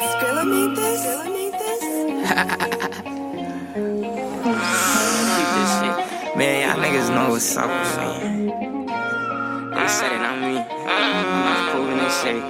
Skrilla made this? Keep this shit. Man, y'all niggas know what's up with me. They said it, not me. I'm proving this shit.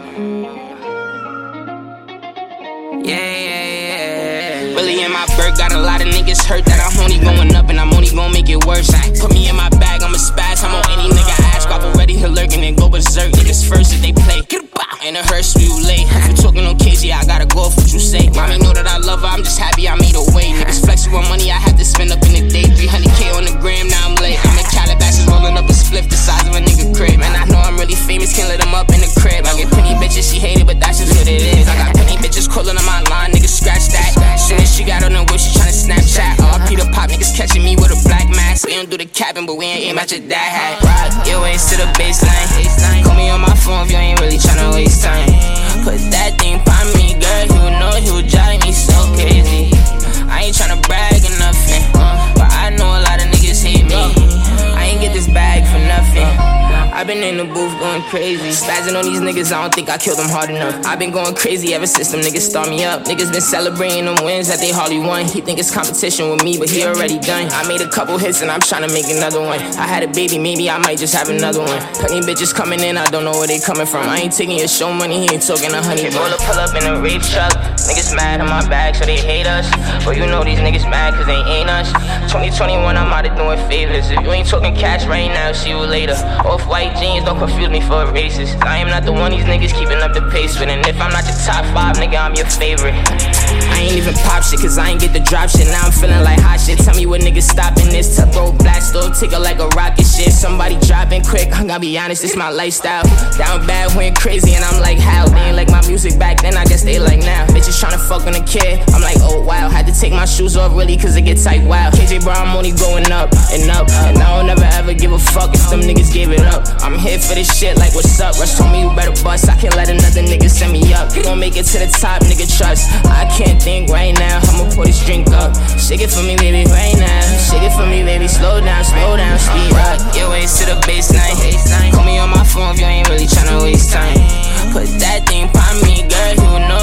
Yeah. Really in my bird, got a lot of niggas hurt that I'm only going up and I'm only gonna make it worse. Put me in my bag, I'm a spaz, I'm on any nigga ass. Squab already, he'll lurk and then go berserk. Niggas first if they play. In a hearse, you late. If you talking on KZ, I gotta go off what you say. Mommy know that I love her, I'm just happy I made a way. Niggas flexing with money I had to spend up in the day. 300K on the gram, now I'm late. I'm in Calabasas rolling up a spliff the size of a nigga crib. And I know I'm really famous, can't let them up in the crib. I get plenty bitches, she hate it, but that's just what it is. I got plenty bitches calling on my line, niggas scratch that. Soon as she got on the whip, she tryna Snapchat. Peter Pop, niggas catching me with a black mask. We don't do the capping, but we ain't aim at your dad hat. Rock your waist to the baseline. Call me on my phone if you ain't really tryna waste time. Put that thing by me, girl, you know you drive me so crazy. I ain't tryna brag or nothing, but I know a lot of niggas hate me. I ain't get this bag for nothing. I been in the booth going crazy, spazzing on these niggas, I don't think I killed them hard enough. I been going crazy ever since them niggas start me up. Niggas been celebrating them wins that they hardly won. He think it's competition with me, but he already done. I made a couple hits and I'm tryna make another one. I had a baby, maybe I might just have another one. Plenty bitches coming in, I don't know where they coming from. I ain't taking your show money, he ain't talking a honey bun. Pull up in a rape truck, niggas mad on my bag so they hate us. But you know these niggas mad cause they ain't us. 2021 I'm out of doing favors. If you ain't talking cash right now, see you later. Off-white jeans, don't confuse me for a racist. I am not the one these niggas keeping up the pace with. And if I'm not your top 5, nigga, I'm your favorite. I ain't even pop shit cause I ain't get the drop shit. Now I'm feeling like hot shit. Tell me what niggas stopping this. To throw blast or tickle like a rocket shit. Somebody dropping quick, I gotta be honest, it's my lifestyle. Down bad, went crazy and I'm like how? They ain't like my music back then, I guess they like now. Bitches tryna fuck on a kid, I'm like oh wow. Had to take my shoes off really cause it get tight, wow. KJ bro, I'm only going up and up. And I don't ever ever give a fuck if them niggas gave it up. I'm here for this shit like what's up. Rush told me you better bust, I can't let another nigga send me up. You gon' make it to the top, nigga trust. I can't think right now, I'ma pour this drink up. Shake it for me baby right now. Shake it for me baby, slow down, speed up. Your waist to the baseline. Call me on my phone if you ain't really tryna waste time. Put that thing by me, girl, you know